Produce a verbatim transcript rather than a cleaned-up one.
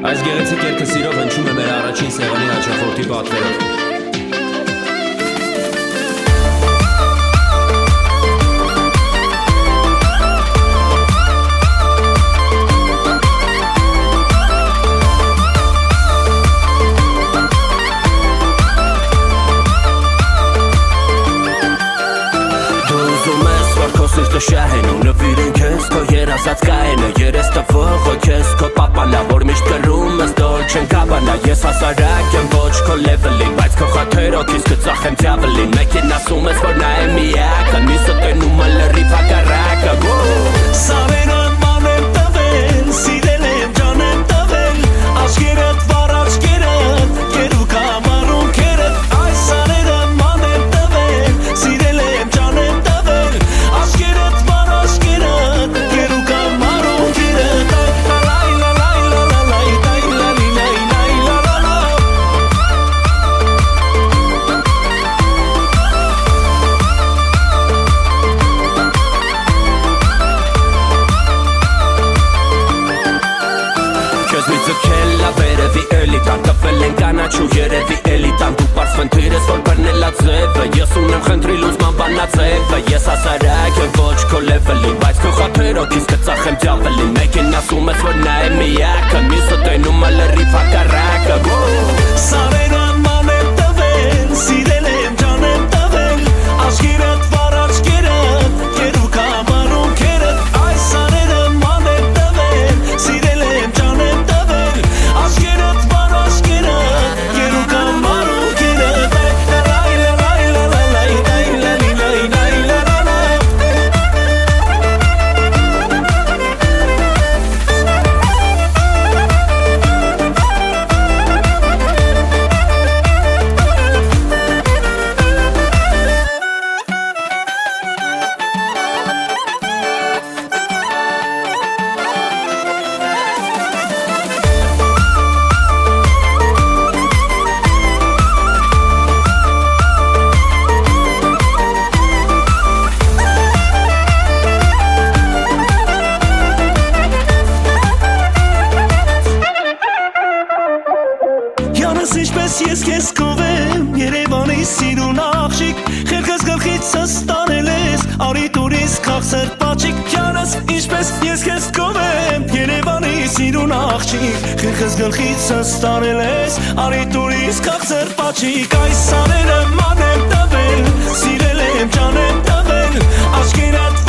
Այս գեղեցիկ երգը սիրով հնչում է մեր առաջին սեղանի հաճախորդի պատվերով։ Սիրտը շահեն ու նվիրեն քեզ քո երազած կայենը երես տվողը քեզ քո պապանա որ միշտ կրում ես դոլչեն կաբանա ես հասարակ եմ ոչ քո լևելին բայց քո խաթերոքից կծախեմ դյավլին մեկին ասում ես որ նա է միակը մյուսը տենում է լրիվ հակառակը Սարերան ման եմ տվել սիրել եմ ջան եմ տվել աչքերդ վառ աչքերդ կերուկ ամառում քերդ այս սարերան ման եմ տվել սիրել եմ ջան եմ տվել Aşkiret var aşkiret Geruk amarum kiret La la la la la la la la la la la la la Քեզ մի ձգել ավերևի էլիտան Տվել են կանաչու երևի էլիտան Դու պարզ խնդիրես որ բռնել ա ձևը Ես ունեմ խնդրի լուծման բանաձևը Ես հասարակ եմ ոչ քո լևելին Բայց քո խաթերոքից կծախեմ դյավլին Մեկին ասում ես որ նա է միակը Մյուսը տենում է լրիվ հակառակը Սարերան ման եմ տվել Սիրել եմ ջան եմ տվել Աչքերդ վառ աչքերդ Կերուկ ամառում քերդ Այս սարերան ման եմ տվել Սիրել եմ ջան եմ տվել Աչքերդ վառ աչքերդ Կերուկ ամառում քերդ La la la la la la la la la la Յանս ինչպես ես քեզ կովեմ Երևանի սիրուն աղջիկ Խելքս գլխից ստանել ես Արի տուրիս քաղցր պաչիկ Յանս ինչպես ես քեզ կովեմ Երևանի սիրուն աղջիկ Խելքս գլխից ստանել ես Արի տուրիս քաղցր պաչիկ Այս սարերը ման եմ տվել Սիրել եմ ջան եմ տվել Աչքերդ